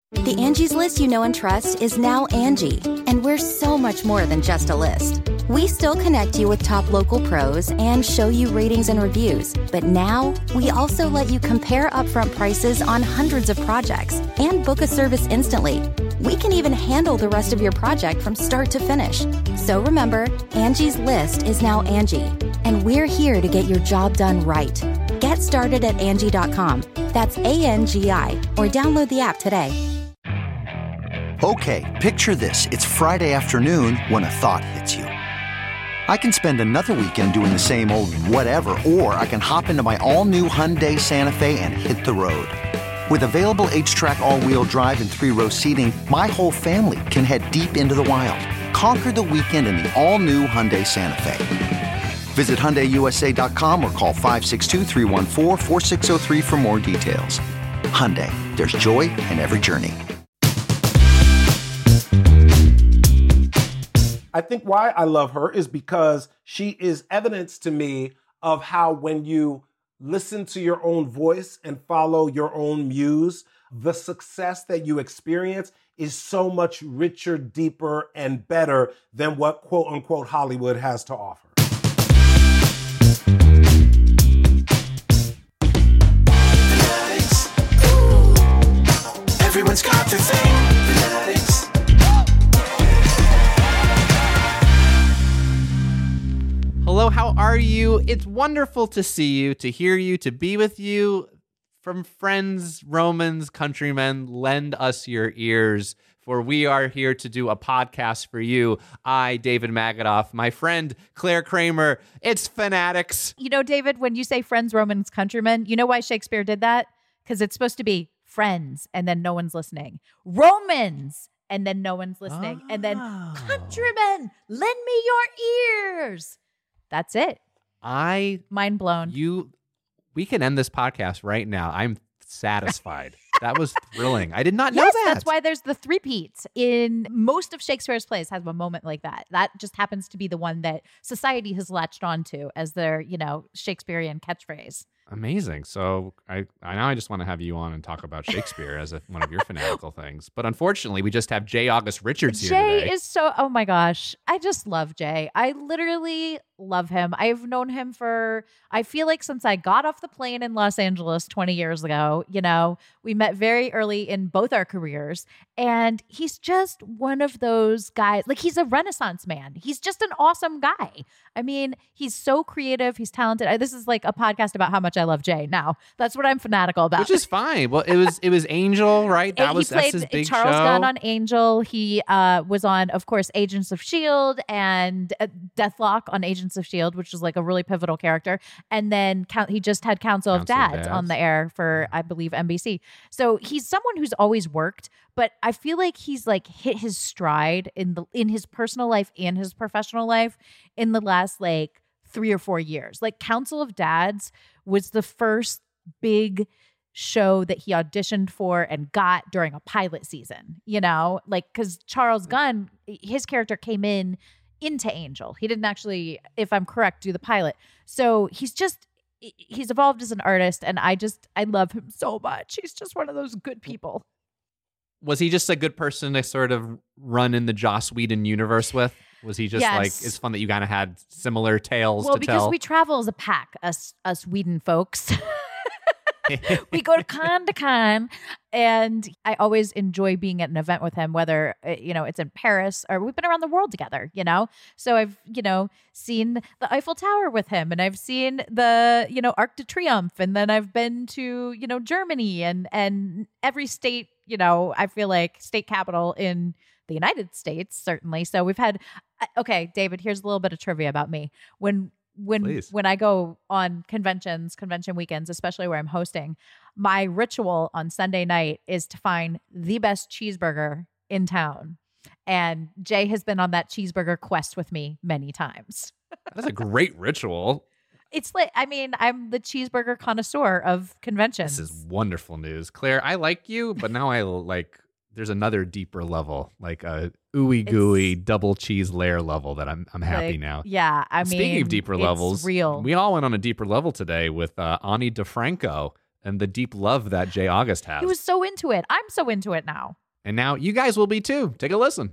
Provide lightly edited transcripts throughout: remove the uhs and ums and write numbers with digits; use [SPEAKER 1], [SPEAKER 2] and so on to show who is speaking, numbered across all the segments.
[SPEAKER 1] The Angie's List you know and trust is now Angie, and we're so much more than just a list. We still connect you with top local pros and show you ratings and reviews, but now we also let you compare upfront prices on hundreds of projects and book a service instantly. We can even handle the rest of your project from start to finish. So remember, Angie's List is now Angie, and we're here to get your job done right. Get started at Angie.com. That's ANGI, or download the app today.
[SPEAKER 2] Okay, picture this. It's Friday afternoon when a thought hits you. I can spend another weekend doing the same old whatever, or I can hop into my all-new Hyundai Santa Fe and hit the road. With available H-Track all-wheel drive and 3-row seating, my whole family can head deep into the wild. Conquer the weekend in the all-new Hyundai Santa Fe. Visit HyundaiUSA.com or call 562-314-4603 for more details. Hyundai, there's joy in every journey.
[SPEAKER 3] I think why I love her is because she is evidence to me of how when you listen to your own voice and follow your own muse, the success that you experience is so much richer, deeper, and better than what quote unquote Hollywood has to offer.
[SPEAKER 4] Everyone's got their thing.
[SPEAKER 5] Hello, how are you? It's wonderful to see you, to hear you, to be with you. From friends, Romans, countrymen, lend us your ears, for we are here to do a podcast for you. I, David Magadoff, my friend, Claire Kramer. It's Fanatics.
[SPEAKER 6] You know, David, when you say friends, Romans, countrymen, you know why Shakespeare did that? Because it's supposed to be friends, and then no one's listening. Romans, and then no one's listening. And then countrymen, lend me your ears. That's it. Mind blown.
[SPEAKER 5] We can end this podcast right now. I'm satisfied. That was thrilling. I did not know that.
[SPEAKER 6] That's why there's the three-peats in most of Shakespeare's plays. Have a moment like that. That just happens to be the one that society has latched onto as their, Shakespearean catchphrase.
[SPEAKER 5] Amazing. So I just want to have you on and talk about Shakespeare as one of your fanatical things. But unfortunately, we just have J. August Richards here today.
[SPEAKER 6] Jay is so, oh my gosh. I just love Jay. I literally love him. I've known him I feel like since I got off the plane in Los Angeles 20 years ago. We met very early in both our careers. And he's just one of those guys, like he's a Renaissance man. He's just an awesome guy. I mean, he's so creative. He's talented. This is like a podcast about how much I love Jay. Now, that's what I'm fanatical about.
[SPEAKER 5] Which is fine. Well, it was Angel, right? That's his big
[SPEAKER 6] Charles
[SPEAKER 5] show.
[SPEAKER 6] Gunn on Angel. He was on, of course, Agents of S.H.I.E.L.D. and Deathlock on Agents of S.H.I.E.L.D., which is like a really pivotal character. And then he just had Council of Dads on the air for, I believe, NBC. So he's someone who's always worked, but I feel like he's like hit his stride in his personal life and his professional life in the last like 3 or 4 years. Like Council of Dads was the first big show that he auditioned for and got during a pilot season, because Charles Gunn, his character came into Angel. He didn't actually, if I'm correct, do the pilot. So he's evolved as an artist, and I love him so much. He's just one of those good people.
[SPEAKER 5] Was he just a good person to sort of run in the Joss Whedon universe with? Was he just like, it's fun that you kind of had similar tales to tell?
[SPEAKER 6] Well, because we travel as a pack, us Whedon folks. We go to con, and I always enjoy being at an event with him, whether, it's in Paris or we've been around the world together, So I've, seen the Eiffel Tower with him, and I've seen the, Arc de Triomphe, and then I've been to, Germany and every state, I feel like state capital in the United States, certainly. So we've had, okay, David, here's a little bit of trivia about me. When I go on convention weekends, especially where I'm hosting, my ritual on Sunday night is to find the best cheeseburger in town. And Jay has been on that cheeseburger quest with me many times.
[SPEAKER 5] That's a great ritual.
[SPEAKER 6] It's like, I'm the cheeseburger connoisseur of conventions.
[SPEAKER 5] This is wonderful news. Claire, I like you, but now I like, there's another deeper level, like a ooey gooey double cheese layer level that I'm happy now.
[SPEAKER 6] Yeah,
[SPEAKER 5] Speaking of deeper levels,
[SPEAKER 6] real.
[SPEAKER 5] We all went on a deeper level today with Ani DeFranco and the deep love that Jay August has.
[SPEAKER 6] He was so into it. I'm so into it now.
[SPEAKER 5] And now you guys will be too. Take a listen.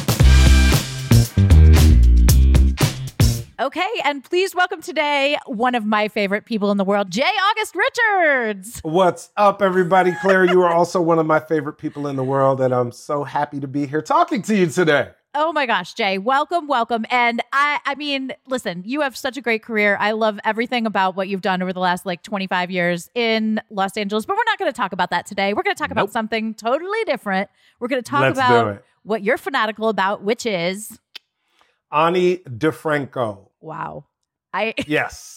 [SPEAKER 6] Okay, and please welcome today one of my favorite people in the world, Jay August Richards.
[SPEAKER 3] What's up, everybody? Claire, you are also one of my favorite people in the world, and I'm so happy to be here talking to you today.
[SPEAKER 6] Oh my gosh, Jay, welcome. And I mean, listen, you have such a great career. I love everything about what you've done over the last 25 years in Los Angeles, but we're not going to talk about that today. We're going to talk about something totally different. We're going to talk about what you're fanatical about, which is
[SPEAKER 3] Ani DiFranco.
[SPEAKER 6] Wow.
[SPEAKER 3] Yes.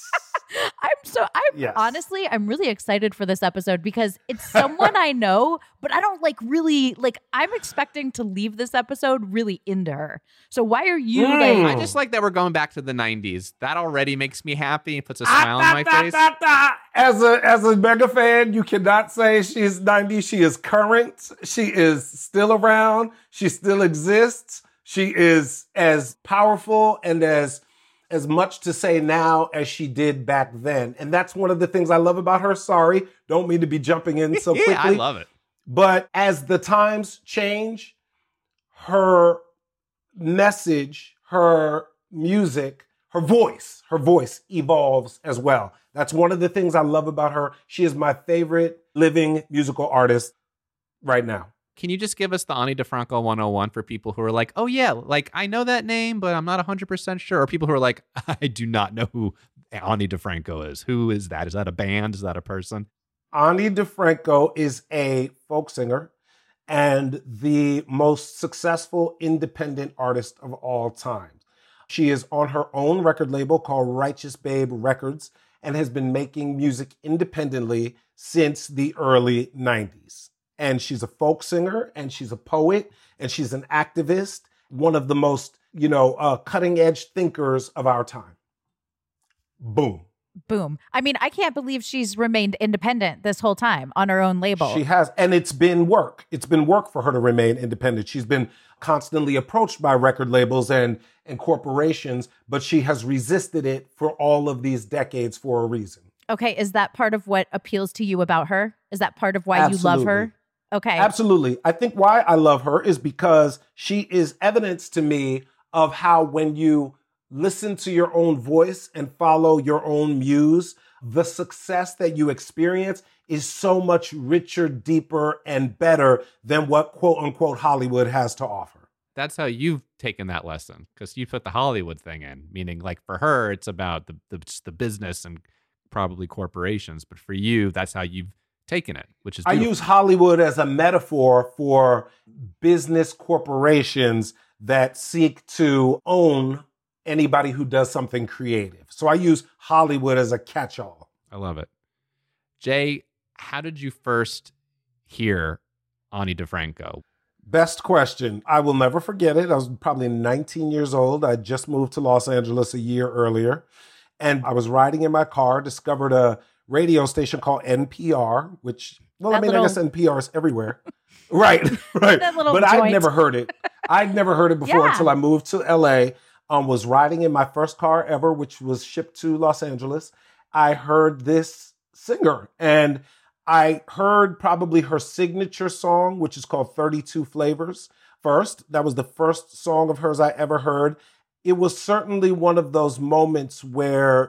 [SPEAKER 6] Honestly, I'm really excited for this episode because it's someone I know, but I don't I'm expecting to leave this episode really into her. So why are you
[SPEAKER 5] I just like that we're going back to the 90s. That already makes me happy and puts a smile on my face.
[SPEAKER 3] As a mega fan, you cannot say she's 90. She is current. She is still around. She still exists. She is as powerful and as much to say now as she did back then. And that's one of the things I love about her. Sorry, don't mean to be jumping in so quickly.
[SPEAKER 5] I love it.
[SPEAKER 3] But as the times change, her message, her music, her voice evolves as well. That's one of the things I love about her. She is my favorite living musical artist right now.
[SPEAKER 5] Can you just give us the Ani DiFranco 101 for people who are like, oh yeah, I know that name, but I'm not 100% sure. Or people who are like, I do not know who Ani DiFranco is. Who is that? Is that a band? Is that a person?
[SPEAKER 3] Ani DiFranco is a folk singer and the most successful independent artist of all time. She is on her own record label called Righteous Babe Records and has been making music independently since the early 90s. And she's a folk singer, and she's a poet, and she's an activist, one of the most, cutting edge thinkers of our time. Boom.
[SPEAKER 6] Boom. I mean, I can't believe she's remained independent this whole time on her own label.
[SPEAKER 3] She has, and it's been work. It's been work for her to remain independent. She's been constantly approached by record labels and corporations, but she has resisted it for all of these decades for a reason.
[SPEAKER 6] Okay, is that part of what appeals to you about her? Is that part of why you love her? Okay.
[SPEAKER 3] Absolutely. I think why I love her is because she is evidence to me of how when you listen to your own voice and follow your own muse, the success that you experience is so much richer, deeper, and better than what quote unquote Hollywood has to offer.
[SPEAKER 5] That's how you've taken that lesson, because you put the Hollywood thing in, meaning for her, it's about the business and probably corporations. But for you, that's how you've taken it, which is beautiful.
[SPEAKER 3] I use Hollywood as a metaphor for business corporations that seek to own anybody who does something creative. So I use Hollywood as a catch-all.
[SPEAKER 5] I love it. Jay, how did you first hear Ani DiFranco?
[SPEAKER 3] Best question. I will never forget it. I was probably 19 years old. I just moved to Los Angeles a year earlier. And I was riding in my car, discovered a radio station called NPR, which, I guess NPR is everywhere. Right. But I'd never heard it. I'd never heard it before until I moved to LA. Was riding in my first car ever, which was shipped to Los Angeles. I heard this singer and I heard probably her signature song, which is called 32 Flavors first. That was the first song of hers I ever heard. It was certainly one of those moments where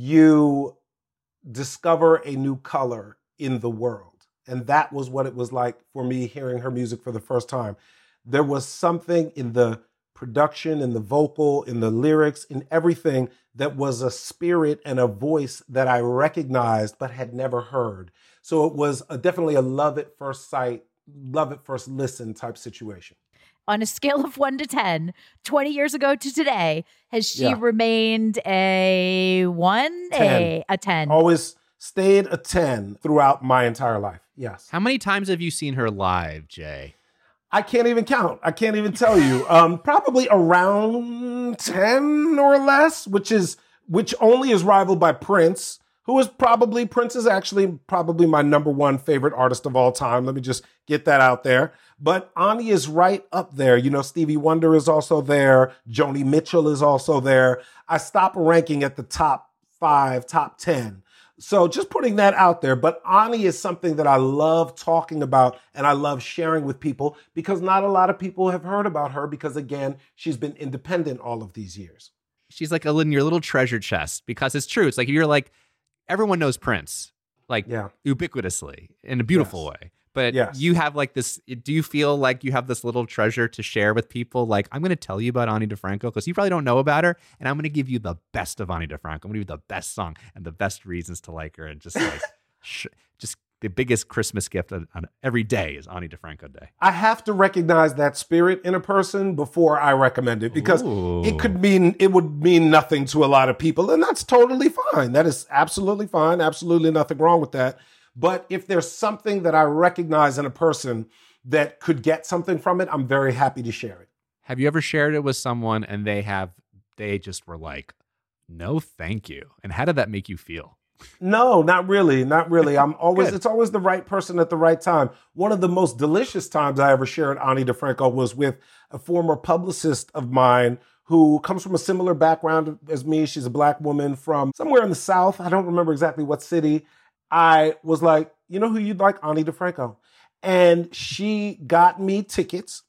[SPEAKER 3] you discover a new color in the world. And that was what it was like for me hearing her music for the first time. There was something in the production, in the vocal, in the lyrics, in everything that was a spirit and a voice that I recognized but had never heard. So it was definitely a love at first sight, love at first listen type situation.
[SPEAKER 6] On a scale of 1 to 10, 20 years ago to today, has she remained a 1, 10. A 10?
[SPEAKER 3] Always stayed a 10 throughout my entire life, yes.
[SPEAKER 5] How many times have you seen her live, Jay?
[SPEAKER 3] I can't even count. I can't even tell you. Probably around 10 or less, which only is rivaled by Prince, Prince is actually probably my number one favorite artist of all time. Let me just get that out there. But Ani is right up there. Stevie Wonder is also there. Joni Mitchell is also there. I stop ranking at the top 5, top 10. So just putting that out there. But Ani is something that I love talking about and I love sharing with people because not a lot of people have heard about her because, again, she's been independent all of these years.
[SPEAKER 5] She's like in your little treasure chest because it's true. It's like you're like, everyone knows Prince, like ubiquitously in a beautiful way. But you have like this, do you feel like you have this little treasure to share with people? Like, I'm going to tell you about Ani DiFranco because you probably don't know about her. And I'm going to give you the best of Ani DiFranco. I'm going to give you the best song and the best reasons to like her. And just like, just the biggest Christmas gift on every day is Ani DiFranco Day.
[SPEAKER 3] I have to recognize that spirit in a person before I recommend it because it would mean nothing to a lot of people. And that's totally fine. That is absolutely fine. Absolutely nothing wrong with that. But if there's something that I recognize in a person that could get something from it, I'm very happy to share it.
[SPEAKER 5] Have you ever shared it with someone and they just were like, no, thank you? And how did that make you feel?
[SPEAKER 3] No, not really. Not really. It's always the right person at the right time. One of the most delicious times I ever shared Ani DiFranco was with a former publicist of mine who comes from a similar background as me. She's a Black woman from somewhere in the South. I don't remember exactly what city. I was like, you know who you'd like? Ani DiFranco. And she got me tickets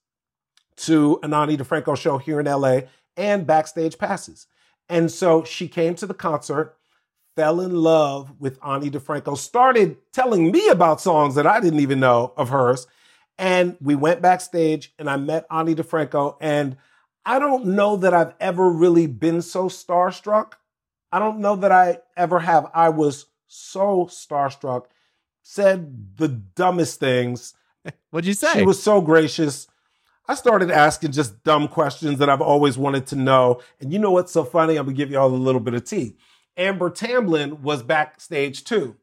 [SPEAKER 3] to an Ani DiFranco show here in LA and backstage passes. And so she came to the concert, fell in love with Ani DiFranco, started telling me about songs that I didn't even know of hers. And we went backstage and I met Ani DiFranco. And I don't know that I've ever really been so starstruck. I don't know that I ever have. I was so starstruck, said the dumbest things.
[SPEAKER 5] What'd you say?
[SPEAKER 3] She was so gracious. I started asking just dumb questions that I've always wanted to know. And you know what's so funny? I'm going to give you all a little bit of tea. Amber Tamblyn was backstage too.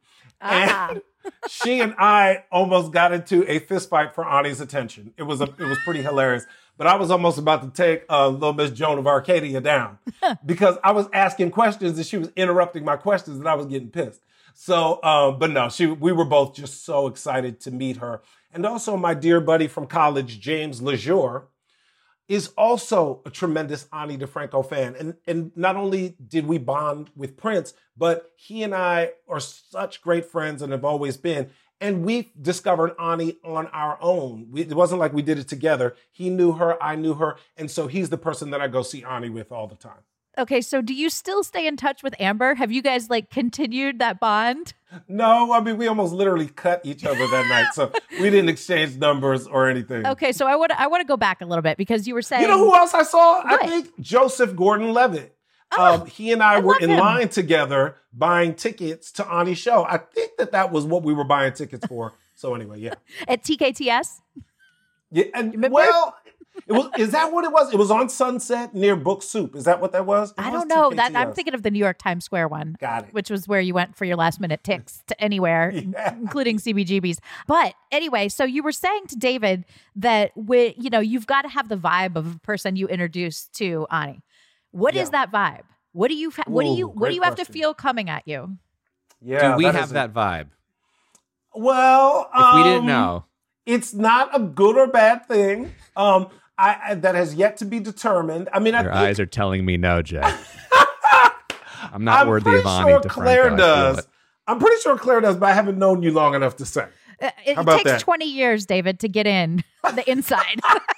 [SPEAKER 3] And she and I almost got into a fist fight for Ani's attention. It was pretty hilarious. But I was almost about to take little Miss Joan of Arcadia down because I was asking questions and she was interrupting my questions and I was getting pissed. So, but no, we were both just so excited to meet her. And also my dear buddy from college, James LeJour, is also a tremendous Ani DiFranco fan. And not only did we bond with Prince, but he and I are such great friends and have always been. And we discovered Ani on our own. It wasn't like we did it together. He knew her, I knew her. And so he's the person that I go see Ani with all the time.
[SPEAKER 6] Okay, so do you still stay in touch with Amber? Have you guys continued that bond?
[SPEAKER 3] No, I mean, we almost literally cut each other that night. So we didn't exchange numbers or anything.
[SPEAKER 6] Okay, so I want to go back a little bit because you were saying...
[SPEAKER 3] You know who else I saw?
[SPEAKER 6] What?
[SPEAKER 3] I think Joseph Gordon-Levitt. He and I were in line together buying tickets to Ani's show. I think that was what we were buying tickets for. So anyway, yeah.
[SPEAKER 6] At TKTS?
[SPEAKER 3] Yeah, and well... Is that what it was? It was on Sunset near Book Soup. Is that what that was?
[SPEAKER 6] I don't know. That I'm thinking of the New York Times Square one.
[SPEAKER 3] Got it.
[SPEAKER 6] Which was where you went for your last minute ticks to anywhere, including CBGB's. But anyway, so you were saying to David that you've got to have the vibe of a person you introduced to Ani. What is that vibe? What do you have to feel coming at you?
[SPEAKER 3] Yeah.
[SPEAKER 5] Do we have that vibe?
[SPEAKER 3] Well,
[SPEAKER 5] if we didn't know.
[SPEAKER 3] It's not a good or bad thing. That has yet to be determined. I mean,
[SPEAKER 5] your eyes are telling me no, Jay. I'm not worthy of Ani DiFranco.
[SPEAKER 3] Claire does. I'm pretty sure Claire does, but I haven't known you long enough to say.
[SPEAKER 6] It takes 20 years, David, to get in the inside.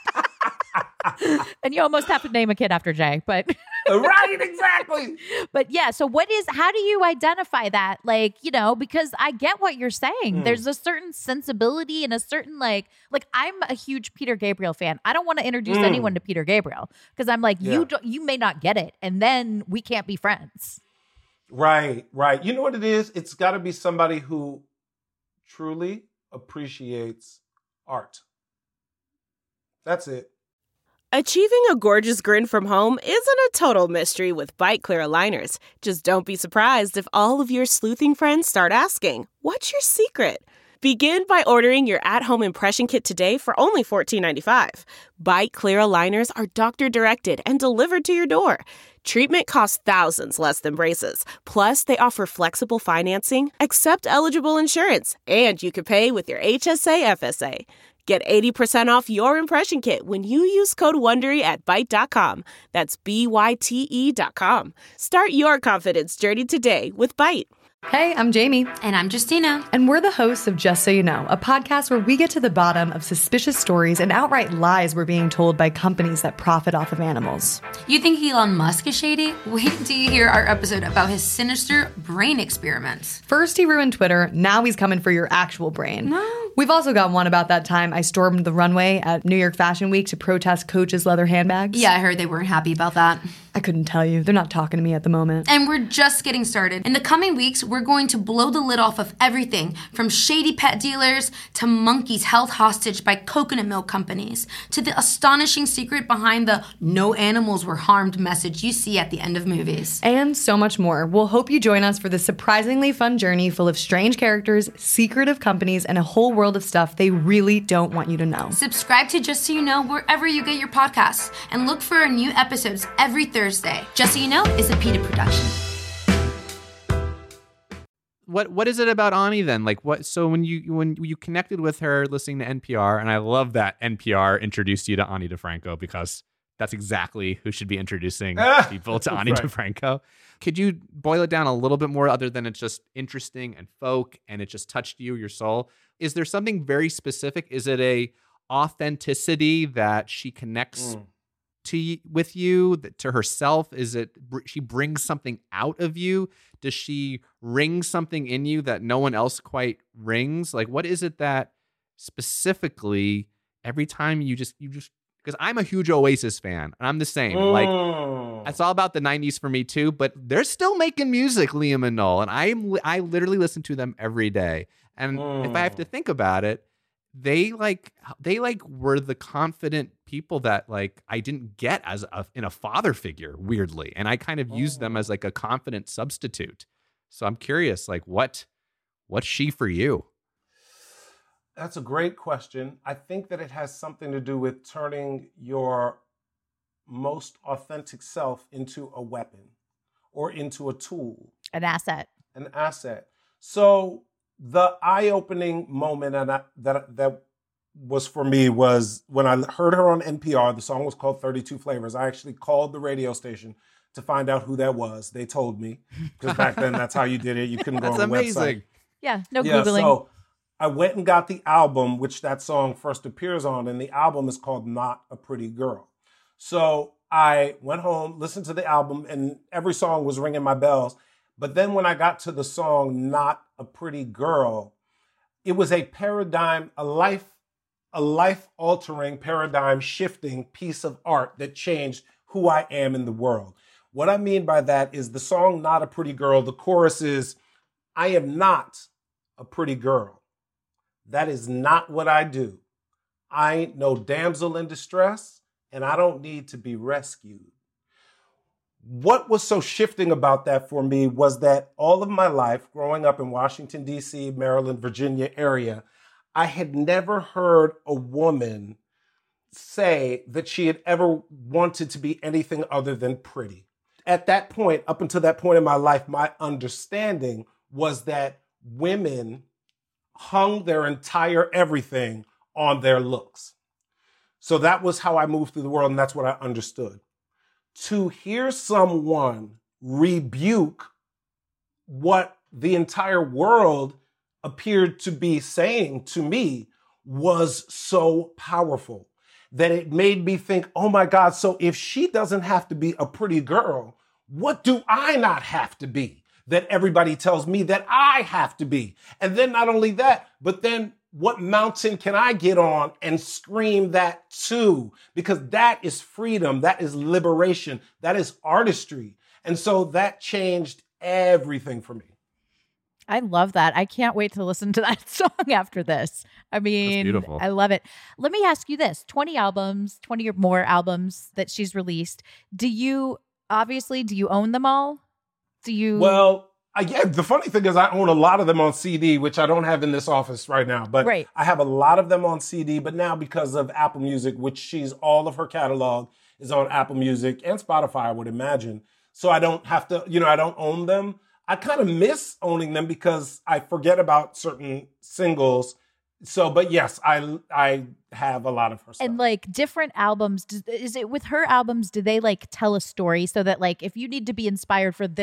[SPEAKER 6] And you almost have to name a kid after Jay, but
[SPEAKER 3] right, exactly.
[SPEAKER 6] But yeah, so how do you identify that? Because I get what you're saying. There's a certain sensibility and a certain like I'm a huge Peter Gabriel fan. I don't want to introduce anyone to Peter Gabriel because I'm like, you may not get it, and then we can't be friends.
[SPEAKER 3] Right. You know what it is? It's got to be somebody who truly appreciates art. That's it.
[SPEAKER 4] Achieving a gorgeous grin from home isn't a total mystery with Byte Clear aligners. Just don't be surprised if all of your sleuthing friends start asking, "What's your secret?" Begin by ordering your at-home impression kit today for only $14.95. Byte Clear aligners are doctor-directed and delivered to your door. Treatment costs thousands less than braces. Plus, they offer flexible financing, accept eligible insurance, and you can pay with your HSA FSA. Get 80% off your impression kit when you use code WONDERY at Byte.com. That's BYTE.com. Start your confidence journey today with Byte.
[SPEAKER 7] Hey, I'm Jamie.
[SPEAKER 8] And I'm Justina.
[SPEAKER 7] And we're the hosts of Just So You Know, a podcast where we get to the bottom of suspicious stories and outright lies we're being told by companies that profit off of animals.
[SPEAKER 8] You think Elon Musk is shady? Wait until you hear our episode about his sinister brain experiments.
[SPEAKER 7] First he ruined Twitter, now he's coming for your actual brain.
[SPEAKER 8] No.
[SPEAKER 7] We've also got one about that time I stormed the runway at New York Fashion Week to protest Coach's leather handbags.
[SPEAKER 8] Yeah, I heard they weren't happy about that.
[SPEAKER 7] I couldn't tell you. They're not talking to me at the moment.
[SPEAKER 8] And we're just getting started. In the coming weeks, we're going to blow the lid off of everything from shady pet dealers to monkeys held hostage by coconut milk companies to the astonishing secret behind the "no animals were harmed" message you see at the end of movies.
[SPEAKER 7] And so much more. We'll hope you join us for this surprisingly fun journey full of strange characters, secretive companies, and a whole world of stuff they really don't want you to know.
[SPEAKER 8] Subscribe to Just So You Know wherever you get your podcasts and look for our new episodes every Thursday. Just So You Know is a PETA production.
[SPEAKER 5] What is it about Ani then? Like what? So when you connected with her listening to NPR, and I love that NPR introduced you to Ani DeFranco because that's exactly who should be introducing people to Ani DeFranco. Could you boil it down a little bit more other than it's just interesting and folk and it just touched you, your soul? Is there something very specific? Is it a authenticity that she connects with you, to herself? Is it she brings something out of you? Does she ring something in you that no one else quite rings? Like, what is it that specifically every time you just because I'm a huge Oasis fan and I'm the same. Like, it's all about the 90s for me too, but they're still making music, Liam and Noel, and I literally listen to them every day. And if I have to think about it, they were the confident people that like I didn't get in a father figure, weirdly, and I kind of used them as like a confident substitute. So I'm curious, like what's she for you?
[SPEAKER 3] That's a great question. I think that it has something to do with turning your most authentic self into a weapon or into a tool,
[SPEAKER 6] an asset.
[SPEAKER 3] So the eye-opening moment that was for me was when I heard her on NPR. The song was called 32 Flavors. I actually called the radio station to find out who that was. They told me, because back then that's how you did it. You couldn't go on the website.
[SPEAKER 6] Yeah, no Googling.
[SPEAKER 3] So I went and got the album, which that song first appears on, and the album is called Not a Pretty Girl. So I went home, listened to the album, and every song was ringing my bells. But then when I got to the song Not a Pretty Girl, it was a paradigm, a life-altering, paradigm-shifting piece of art that changed who I am in the world. What I mean by that is the song Not a Pretty Girl, the chorus is, I am not a pretty girl. That is not what I do. I ain't no damsel in distress, and I don't need to be rescued. What was so shifting about that for me was that all of my life, growing up in Washington, D.C., Maryland, Virginia area, I had never heard a woman say that she had ever wanted to be anything other than pretty. At that point, up until that point in my life, my understanding was that women hung their entire everything on their looks. So that was how I moved through the world, and that's what I understood. To hear someone rebuke what the entire world appeared to be saying to me was so powerful that it made me think, oh my God, so if she doesn't have to be a pretty girl, what do I not have to be that everybody tells me that I have to be? And then not only that, but then what mountain can I get on and scream that too? Because that is freedom, that is liberation, that is artistry. And so that changed everything for me.
[SPEAKER 6] I love that. I can't wait to listen to that song after this. I mean, beautiful. I love it. Let me ask you this. 20 or more albums that she's released. Do you own them all?
[SPEAKER 3] Well, the funny thing is I own a lot of them on CD, which I don't have in this office right now. But right. I have a lot of them on CD. But now because of Apple Music, which all of her catalog is on Apple Music and Spotify, I would imagine. So I don't have to, I don't own them. I kind of miss owning them because I forget about certain singles. So, but yes, I have a lot of her stuff.
[SPEAKER 6] And like different albums, is it with her albums, do they like tell a story so that like if you need to be inspired for this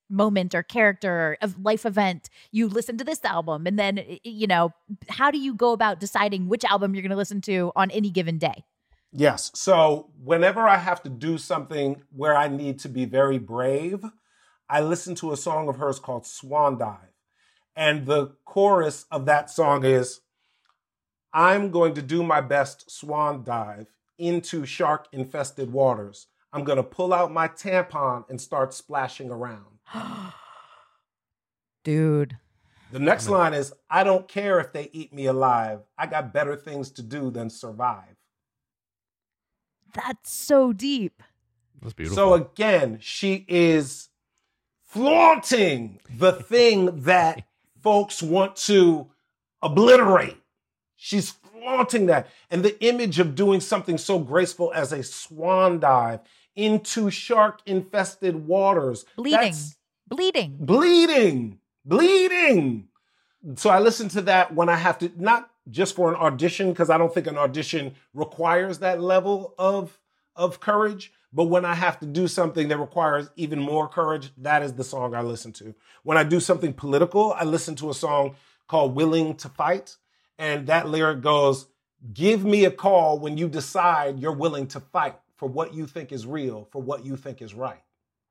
[SPEAKER 6] moment or character or life event, you listen to this album. And then, how do you go about deciding which album you're going to listen to on any given day?
[SPEAKER 3] Yes. So whenever I have to do something where I need to be very brave, I listen to a song of hers called Swan Dive. And the chorus of that song is, I'm going to do my best swan dive into shark-infested waters. I'm going to pull out my tampon and start splashing around.
[SPEAKER 6] Dude.
[SPEAKER 3] The next line is, I don't care if they eat me alive. I got better things to do than survive.
[SPEAKER 6] That's so deep.
[SPEAKER 5] That's beautiful.
[SPEAKER 3] So again, she is flaunting the thing that folks want to obliterate. She's flaunting that. And the image of doing something so graceful as a swan dive into shark-infested waters. Bleeding. So I listen to that when I have to, not just for an audition, because I don't think an audition requires that level of courage, but when I have to do something that requires even more courage, that is the song I listen to. When I do something political, I listen to a song called Willing to Fight. And that lyric goes, give me a call when you decide you're willing to fight for what you think is real, for what you think is right.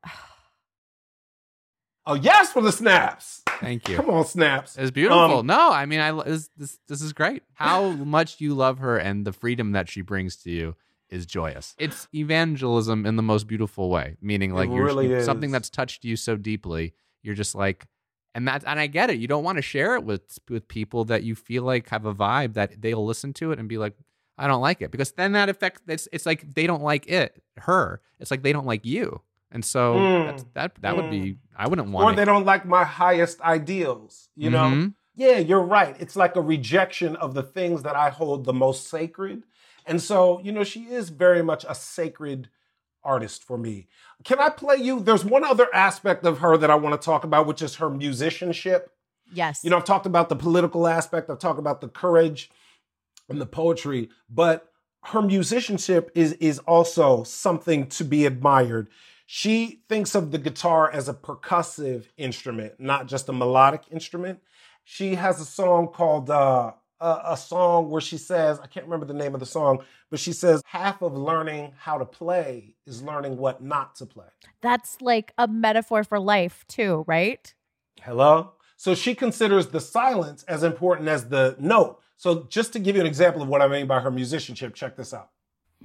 [SPEAKER 3] Oh, yes, for the snaps.
[SPEAKER 5] Thank you.
[SPEAKER 3] Come on, snaps.
[SPEAKER 5] It's beautiful. No, I mean, this is great. How much you love her and the freedom that she brings to you is joyous. It's evangelism in the most beautiful way, meaning like something that's touched you so deeply. You're just like, and I get it. You don't want to share it with people that you feel like have a vibe that they'll listen to it and be like, I don't like it, because then that affects. It's like they don't like her. It's like they don't like you, and so that would be. I wouldn't want.
[SPEAKER 3] Or they don't like my highest ideals. You know. Yeah, you're right. It's like a rejection of the things that I hold the most sacred, and so she is very much a sacred artist for me. Can I play you? There's one other aspect of her that I want to talk about, which is her musicianship.
[SPEAKER 6] Yes.
[SPEAKER 3] I've talked about the political aspect. I've talked about the courage and the poetry, but her musicianship is also something to be admired. She thinks of the guitar as a percussive instrument, not just a melodic instrument. She has a song called a song where she says, I can't remember the name of the song, but she says, half of learning how to play is learning what not to play.
[SPEAKER 6] That's like a metaphor for life too, right?
[SPEAKER 3] Hello? So she considers the silence as important as the note. So just to give you an example of what I mean by her musicianship, check this out.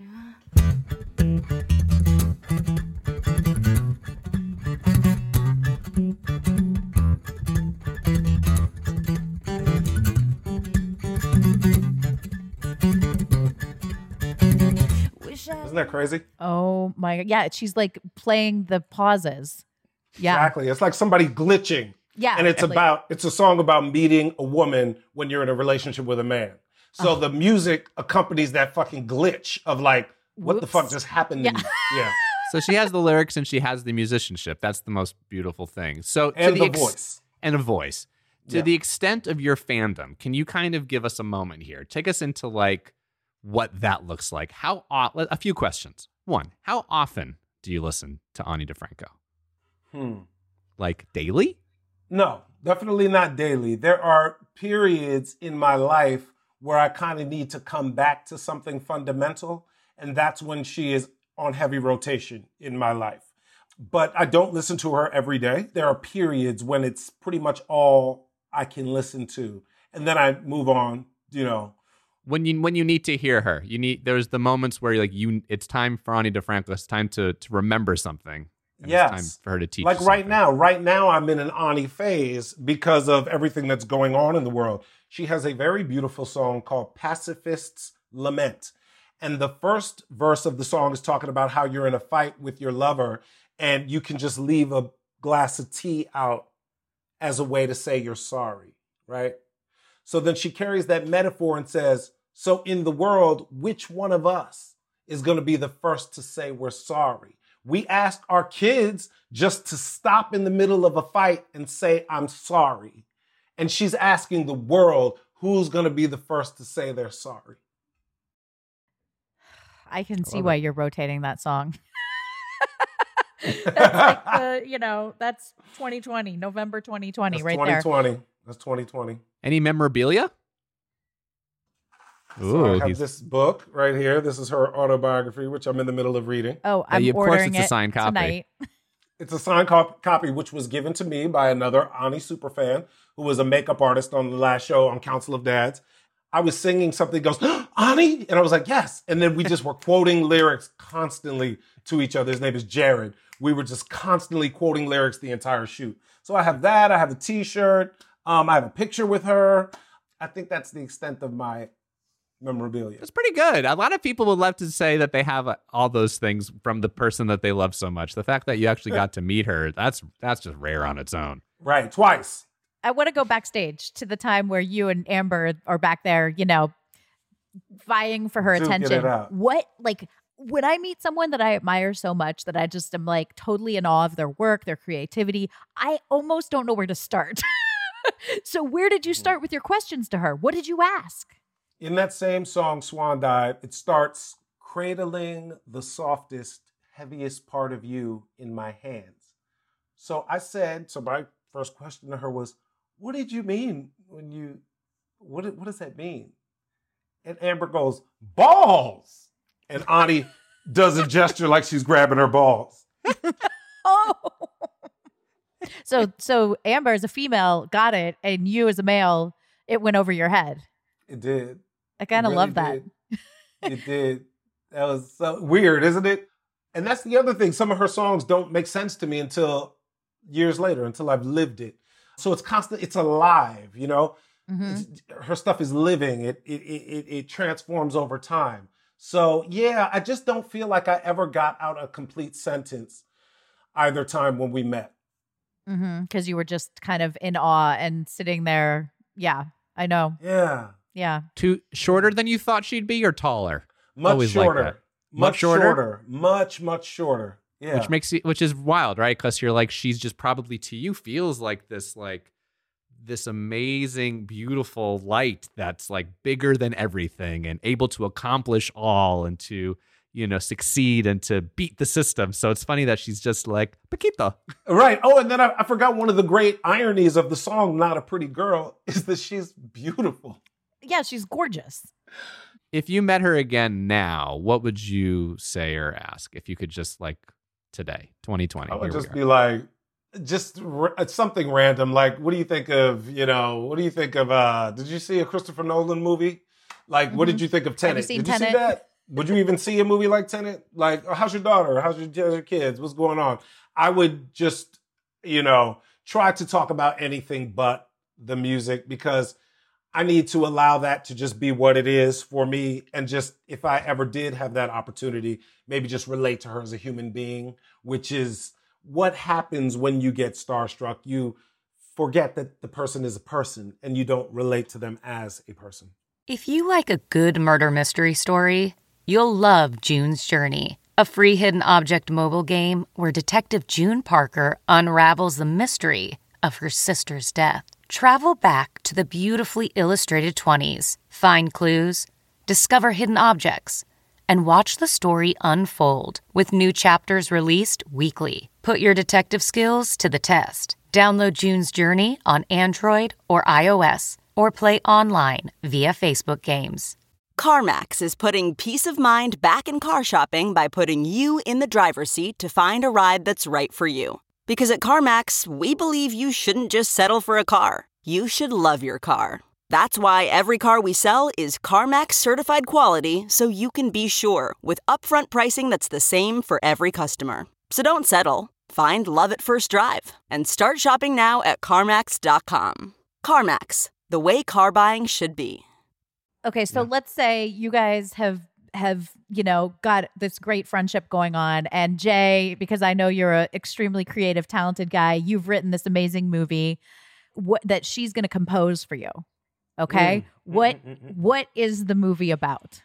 [SPEAKER 3] Isn't that crazy?
[SPEAKER 6] Oh my God. Yeah, she's like playing the pauses. Yeah.
[SPEAKER 3] Exactly. It's like somebody glitching.
[SPEAKER 6] Yeah.
[SPEAKER 3] And it's a song about meeting a woman when you're in a relationship with a man. So the music accompanies that fucking glitch of like, what the fuck just happened to me? Yeah.
[SPEAKER 5] So she has the lyrics and she has the musicianship. That's the most beautiful thing. So
[SPEAKER 3] and the voice.
[SPEAKER 5] And a voice. To the extent of your fandom, can you kind of give us a moment here? Take us into like what that looks like. A few questions. One, how often do you listen to Ani DiFranco? Like daily?
[SPEAKER 3] No, definitely not daily. There are periods in my life where I kind of need to come back to something fundamental, and that's when she is on heavy rotation in my life. But I don't listen to her every day. There are periods when it's pretty much all I can listen to, and then I move on,
[SPEAKER 5] When you need to hear her, there's the moments where it's time for Ani DiFranco. It's time to remember something.
[SPEAKER 3] Yes.
[SPEAKER 5] It's time for her to teach.
[SPEAKER 3] Like right now I'm in an Ani phase because of everything that's going on in the world. She has a very beautiful song called Pacifist's Lament. And the first verse of the song is talking about how you're in a fight with your lover and you can just leave a glass of tea out as a way to say you're sorry, right? So then she carries that metaphor and says, so in the world, which one of us is going to be the first to say we're sorry? We ask our kids just to stop in the middle of a fight and say, I'm sorry. And she's asking the world who's going to be the first to say they're sorry.
[SPEAKER 6] I can see why you're rotating that song. That's like that's 2020, November 2020,
[SPEAKER 3] That's
[SPEAKER 6] right
[SPEAKER 3] 2020.
[SPEAKER 6] there.
[SPEAKER 3] That's 2020.
[SPEAKER 5] Any memorabilia?
[SPEAKER 3] So I have this book right here. This is her autobiography, which I'm in the middle of reading.
[SPEAKER 6] Oh, I'm
[SPEAKER 5] of course
[SPEAKER 6] ordering
[SPEAKER 5] it's a
[SPEAKER 6] it
[SPEAKER 5] signed copy.
[SPEAKER 6] tonight.
[SPEAKER 3] It's a signed copy, which was given to me by another Ani superfan who was a makeup artist on the last show on Council of Dads. I was singing something, he goes, Ani? And I was like, yes. And then we just were quoting lyrics constantly to each other. His name is Jared. We were just constantly quoting lyrics the entire shoot. So I have that. I have a t-shirt. I have a picture with her. I think that's the extent of my memorabilia.
[SPEAKER 5] It's pretty good. A lot of people would love to say that they have all those things from the person that they love so much. The fact that you actually got to meet her, that's just rare on its own.
[SPEAKER 3] Right, twice.
[SPEAKER 6] I want to go backstage to the time where you and Amber are back there, vying for her attention. What, when I meet someone that I admire so much that I just am like totally in awe of their work, their creativity, I almost don't know where to start. So where did you start with your questions to her? What did you ask?
[SPEAKER 3] In that same song, Swan Dive, it starts, cradling the softest, heaviest part of you in my hands. So my first question to her was, what did you mean when you, what does that mean? And Amber goes, balls. And Ani does a gesture like she's grabbing her balls.
[SPEAKER 6] Oh. So Amber as a female got it, and you as a male, it went over your head.
[SPEAKER 3] It did.
[SPEAKER 6] I kind of love that.
[SPEAKER 3] It did. That was so weird, isn't it? And that's the other thing. Some of her songs don't make sense to me until years later, until I've lived it. So it's constant. It's alive, Mm-hmm. Her stuff is living. It transforms over time. So yeah, I just don't feel like I ever got out a complete sentence either time when we met.
[SPEAKER 6] Because you were just kind of in awe and sitting there. Yeah, I know.
[SPEAKER 3] Yeah.
[SPEAKER 5] Too shorter than you thought she'd be, or taller?
[SPEAKER 3] Much shorter.
[SPEAKER 5] Like
[SPEAKER 3] much shorter. Much shorter. Yeah.
[SPEAKER 5] Which is wild, right? Because you're like, she's just probably to you feels like this amazing, beautiful light that's like bigger than everything and able to accomplish all and to, succeed and to beat the system. So it's funny that she's just like, Paquita.
[SPEAKER 3] Right. Oh, and then I forgot one of the great ironies of the song, Not a Pretty Girl, is that she's beautiful.
[SPEAKER 6] Yeah, she's gorgeous.
[SPEAKER 5] If you met her again now, what would you say or ask? If you could just today, 2020.
[SPEAKER 3] I would just be like, something random. Like, what do you think of, did you see a Christopher Nolan movie? Like, what did you think of Tenet?
[SPEAKER 6] Did
[SPEAKER 3] you see that? Would you even see a movie like Tenet? Like, how's your daughter? How's your kids? What's going on? I would just, try to talk about anything but the music, because I need to allow that to just be what it is for me. And just, if I ever did have that opportunity, maybe just relate to her as a human being, which is what happens when you get starstruck. You forget that the person is a person and you don't relate to them as a person.
[SPEAKER 9] If you like a good murder mystery story, you'll love June's Journey, a free hidden object mobile game where Detective June Parker unravels the mystery of her sister's death. Travel back to the beautifully illustrated 20s, find clues, discover hidden objects, and watch the story unfold with new chapters released weekly. Put your detective skills to the test. Download June's Journey on Android or iOS, or play online via Facebook Games.
[SPEAKER 10] CarMax is putting peace of mind back in car shopping by putting you in the driver's seat to find a ride that's right for you. Because at CarMax, we believe you shouldn't just settle for a car. You should love your car. That's why every car we sell is CarMax certified quality, so you can be sure with upfront pricing that's the same for every customer. So don't settle. Find love at first drive and start shopping now at CarMax.com. CarMax, the way car buying should be.
[SPEAKER 6] Okay, so let's say you guys have got this great friendship going on, and Jay, because I know you're an extremely creative, talented guy, you've written this amazing movie that she's going to compose for you. Okay, what is the movie about?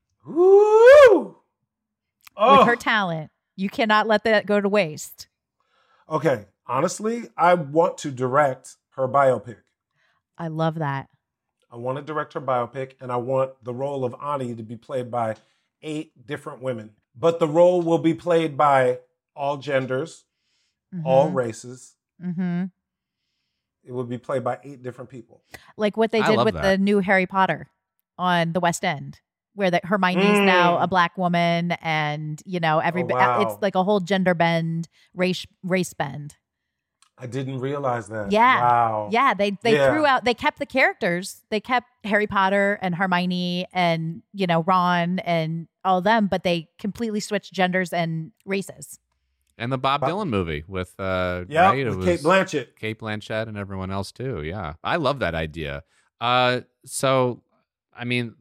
[SPEAKER 3] Ooh! Oh.
[SPEAKER 6] With her talent, you cannot let that go to waste.
[SPEAKER 3] Okay, honestly, I want to direct her biopic.
[SPEAKER 6] I love that.
[SPEAKER 3] I want to direct her biopic, and I want the role of Ani to be played by 8 different women. But the role will be played by all genders, all races.
[SPEAKER 6] Mm-hmm.
[SPEAKER 3] It would be played by 8 different people.
[SPEAKER 6] Like what they did with the new Harry Potter on the West End, where Hermione's now a black woman, and it's like a whole gender bend, race bend.
[SPEAKER 3] I didn't realize that.
[SPEAKER 6] Yeah.
[SPEAKER 3] Wow.
[SPEAKER 6] Yeah. They threw out, they kept the characters. They kept Harry Potter and Hermione and, Ron and all of them, but they completely switched genders and races.
[SPEAKER 5] And the Bob Dylan movie with,
[SPEAKER 3] with
[SPEAKER 5] Cate
[SPEAKER 3] Blanchett.
[SPEAKER 5] Cate Blanchett and everyone else too. Yeah. I love that idea. So, I mean,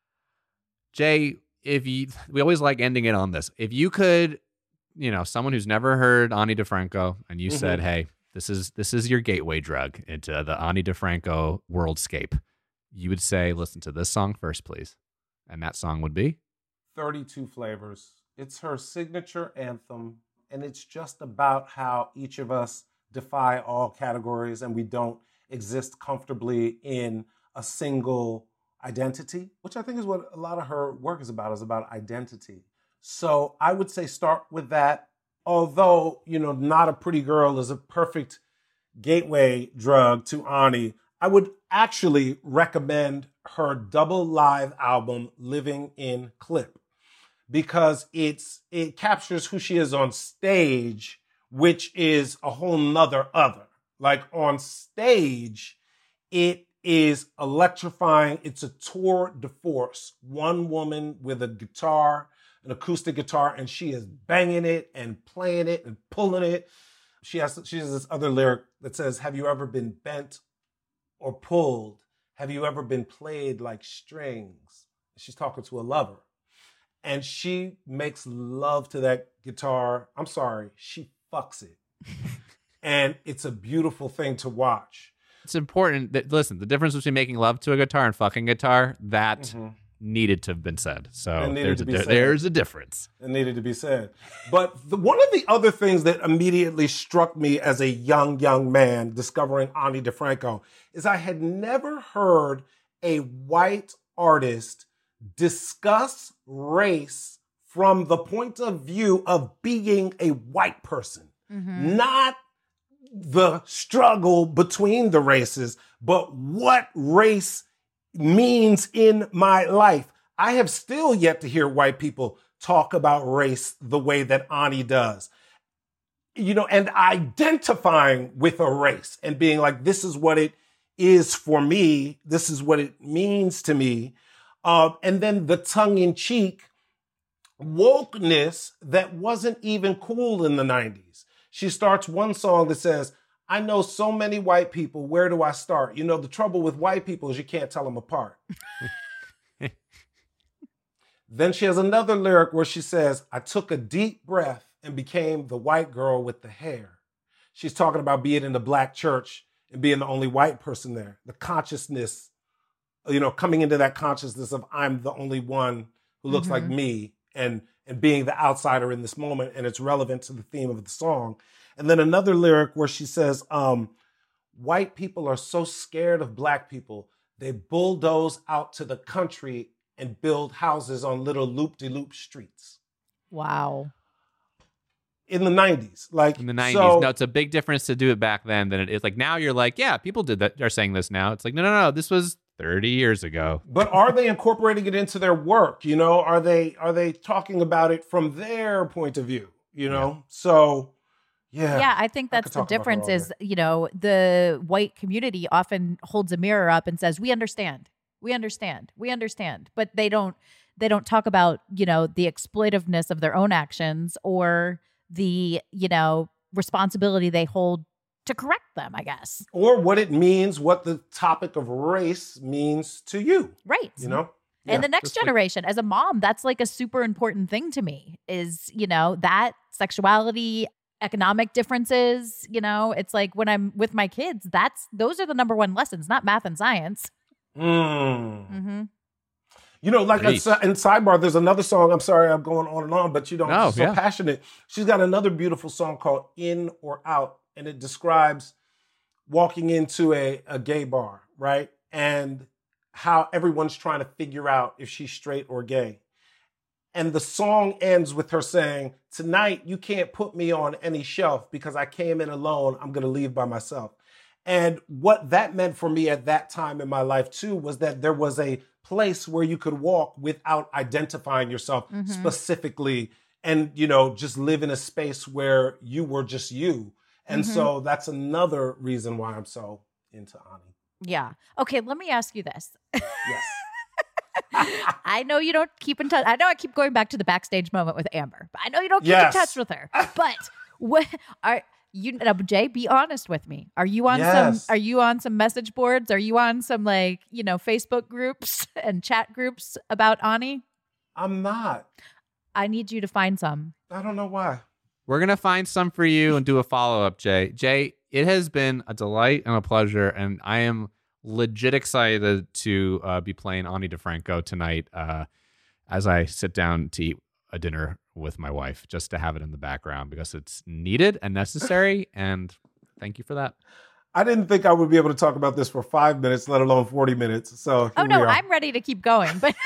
[SPEAKER 5] Jay, we always like ending it on this. If you could, someone who's never heard Ani DiFranco and you said, hey, this is your gateway drug into the Ani DiFranco worldscape, you would say, listen to this song first, please. And that song would be?
[SPEAKER 3] 32 Flavors. It's her signature anthem, and it's just about how each of us defy all categories and we don't exist comfortably in a single identity, which I think is what a lot of her work is about identity. So I would say start with that. Although, Not a Pretty Girl is a perfect gateway drug to Ani, I would actually recommend her double live album, Living in Clip, because it captures who she is on stage, which is a whole nother other. Like on stage, it is electrifying. It's a tour de force. One woman with a guitar, an acoustic guitar, and she is banging it and playing it and pulling it. She has this other lyric that says, have you ever been bent or pulled? Have you ever been played like strings? She's talking to a lover. And she makes love to that guitar. I'm sorry, she fucks it. And it's a beautiful thing to watch.
[SPEAKER 5] It's important that, listen, the difference between making love to a guitar and fucking guitar, that needed to have been said. So there's a difference.
[SPEAKER 3] It needed to be said. But one of the other things that immediately struck me as a young man discovering Ani DiFranco is I had never heard a white artist discuss race from the point of view of being a white person, not the struggle between the races, but what race means in my life. I have still yet to hear white people talk about race the way that Ani does. And identifying with a race and being like, this is what it is for me. This is what it means to me. And then the tongue-in-cheek wokeness that wasn't even cool in the 90s. She starts one song that says, I know so many white people. Where do I start? The trouble with white people is you can't tell them apart. Then she has another lyric where she says, I took a deep breath and became the white girl with the hair. She's talking about being in the black church and being the only white person there. The consciousness, coming into that consciousness of I'm the only one who looks like me and being the outsider in this moment. And it's relevant to the theme of the song. And then another lyric where she says, white people are so scared of black people, they bulldoze out to the country and build houses on little loop-de-loop streets.
[SPEAKER 6] Wow.
[SPEAKER 3] In the 90s.
[SPEAKER 5] In the 90s. No, it's a big difference to do it back then than it is. Like now you're like, yeah, people did that, are saying this now. It's like, no, this was 30 years ago.
[SPEAKER 3] But are they incorporating it into their work? Are they talking about it from their point of view? So...
[SPEAKER 6] Yeah, I think that's the difference is, the white community often holds a mirror up and says, we understand. But they don't talk about, the exploitiveness of their own actions or the, responsibility they hold to correct them, I guess.
[SPEAKER 3] Or what it means, what the topic of race means to you.
[SPEAKER 6] Right. And the next generation, as a mom, that's like a super important thing to me is, that sexuality, economic differences, it's like when I'm with my kids, those are the number one lessons, not math and science.
[SPEAKER 3] In Sidebar, there's another song. I'm sorry, I'm going on and on, but passionate. She's got another beautiful song called In or Out, and it describes walking into a gay bar, right? And how everyone's trying to figure out if she's straight or gay. And the song ends with her saying, tonight you can't put me on any shelf because I came in alone. I'm going to leave by myself. And what that meant for me at that time in my life too was that there was a place where you could walk without identifying yourself specifically and, you know, just live in a space where you were just you. And so that's another reason why I'm so into Ani.
[SPEAKER 6] Yeah. Okay, let me ask you this.
[SPEAKER 3] Yes.
[SPEAKER 6] I know you don't keep in touch. I know I keep going back to the backstage moment with Amber, but I know you don't keep in touch with her. But what are you, now, Jay, be honest with me. Are you on some message boards? Are you on some, like, you know, Facebook groups and chat groups about Ani?
[SPEAKER 3] I'm not.
[SPEAKER 6] I need you to find some.
[SPEAKER 3] I don't know why.
[SPEAKER 5] We're going to find some for you and do a follow-up, Jay. Jay, it has been a delight and a pleasure, and I am legit excited to be playing Ani DiFranco tonight as I sit down to eat a dinner with my wife, just to have it in the background because it's needed and necessary, and thank you for that.
[SPEAKER 3] I didn't think I would be able to talk about this for 5 minminutes, let alone 40 minutes. So
[SPEAKER 6] oh no, I'm ready to keep going. But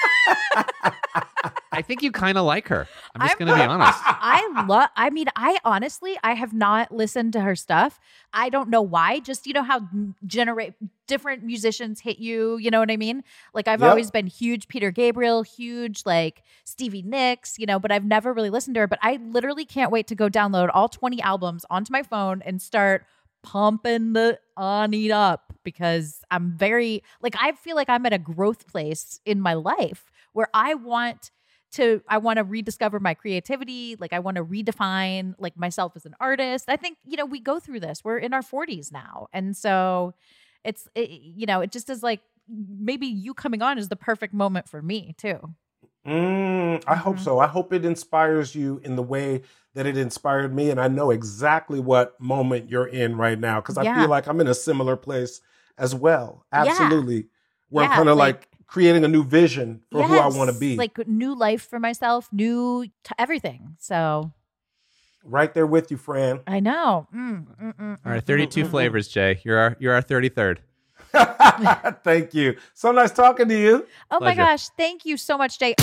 [SPEAKER 5] I think you kind of like her. I'm just going to be honest.
[SPEAKER 6] I honestly have not listened to her stuff. I don't know why. Just, you know how different musicians hit you. You know what I mean? Like, I've always been huge Peter Gabriel, huge like Stevie Nicks, you know, but I've never really listened to her. But I literally can't wait to go download all 20 albums onto my phone and start pumping the Ani up, because I'm very, like, I feel like I'm at a growth place in my life where I want to rediscover my creativity. Like, I want to redefine like myself as an artist. I think, you know, we go through this. We're in our 40s now. And so it just is like, maybe you coming on is the perfect moment for me too.
[SPEAKER 3] I hope so. I hope it inspires you in the way that it inspired me. And I know exactly what moment you're in right now, because I feel like I'm in a similar place as well. Absolutely. Yeah. Where I'm kind of like creating a new vision for who I want to be.
[SPEAKER 6] Like new life for myself, new everything. So
[SPEAKER 3] right there with you, Fran.
[SPEAKER 6] I know.
[SPEAKER 5] All right, 32 flavors, Jay. You're our 33rd.
[SPEAKER 3] Thank you. So nice talking to you.
[SPEAKER 6] Oh my gosh. Thank you so much, Jay.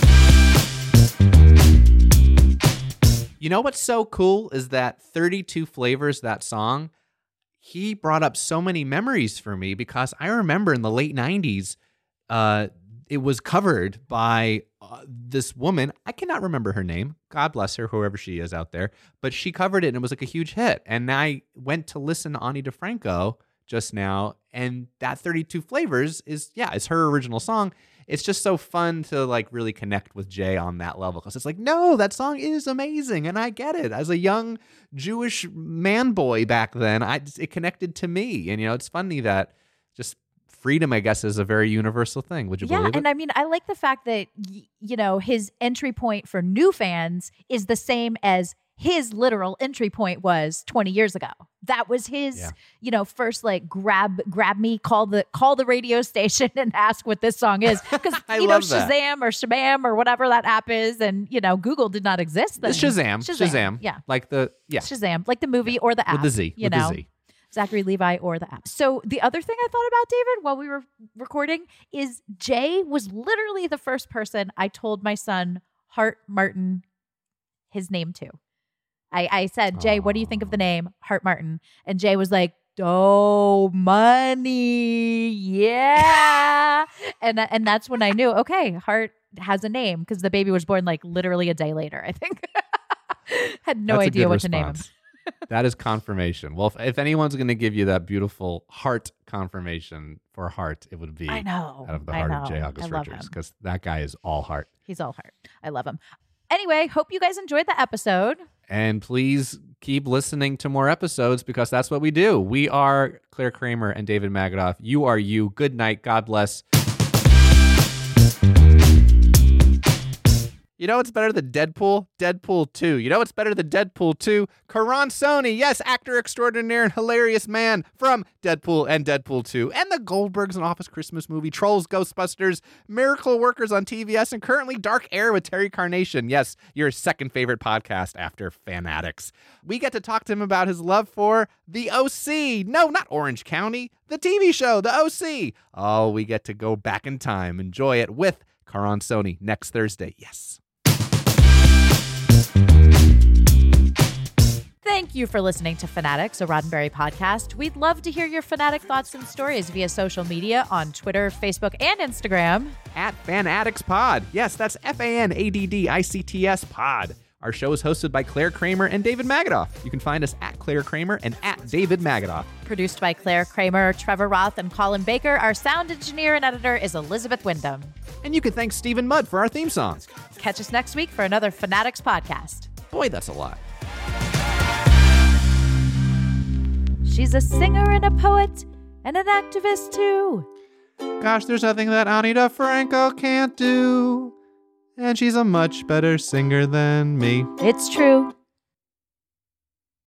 [SPEAKER 5] You know what's so cool is that 32 Flavors, that song, he brought up so many memories for me, because I remember in the late 90s, it was covered by this woman. I cannot remember her name. God bless her, whoever she is out there. But she covered it and it was like a huge hit. And I went to listen to Ani DiFranco just now, and that 32 Flavors is her original song. It's just so fun to like really connect with Jay on that level, because it's like, no, that song is amazing, and I get it. As a young Jewish man boy back then, it connected to me, and you know, it's funny that just freedom, I guess, is a very universal thing. Would you believe it?
[SPEAKER 6] Yeah, and I mean, I like the fact that you know, his entry point for new fans is the same as his literal entry point was 20 years ago. That was his, you know, first like grab me, call the radio station and ask what this song is. Because you know, Shazam or Shabam or whatever that app is, and you know, Google did not exist then.
[SPEAKER 5] It's Shazam. Yeah. Like
[SPEAKER 6] Shazam, like the movie or the app.
[SPEAKER 5] With the Z.
[SPEAKER 6] You know? Zachary Levi or the app. So the other thing I thought about, David, while we were recording, is Jay was literally the first person I told my son Hart Martin his name to. I said, Jay, what do you think of the name Hart Martin? And Jay was like, oh, money. Yeah. and that's when I knew, okay, Hart has a name, because the baby was born like literally a day later, I think. Had no idea what to name him.
[SPEAKER 5] That is confirmation. Well, if anyone's going to give you that beautiful heart confirmation for heart, it would be out of the heart of J. August Richards, because that guy is all heart.
[SPEAKER 6] He's all heart. I love him. Anyway, hope you guys enjoyed the episode.
[SPEAKER 5] And please keep listening to more episodes, because that's what we do. We are Claire Kramer and David Magadoff. You are you. Good night. God bless. You know what's better than Deadpool? Deadpool 2. You know what's better than Deadpool 2? Karan Soni. Yes, actor extraordinaire and hilarious man from Deadpool and Deadpool 2. And the Goldbergs and Office Christmas movie, Trolls, Ghostbusters, Miracle Workers on TVS, and currently Dark Air with Terry Carnation. Yes, your second favorite podcast after Fanatics. We get to talk to him about his love for The OC. No, not Orange County. The TV show, The OC. Oh, we get to go back in time. Enjoy it with Karan Soni next Thursday. Yes.
[SPEAKER 6] Thank you for listening to Fanatics, a Roddenberry podcast. We'd love to hear your fanatic thoughts and stories via social media on Twitter, Facebook, and Instagram.
[SPEAKER 5] At Fanatics Pod. Yes, that's FANADDICTS Pod. Our show is hosted by Claire Kramer and David Magadoff. You can find us at Claire Kramer and at David Magadoff.
[SPEAKER 6] Produced by Claire Kramer, Trevor Roth, and Colin Baker. Our sound engineer and editor is Elizabeth Wyndham.
[SPEAKER 5] And you can thank Stephen Mudd for our theme song.
[SPEAKER 6] Catch us next week for another Fanatics podcast.
[SPEAKER 5] Boy, that's a lot.
[SPEAKER 6] She's a singer and a poet and an activist too.
[SPEAKER 5] Gosh, there's nothing that Anita Franco can't do. And she's a much better singer than me.
[SPEAKER 6] It's true.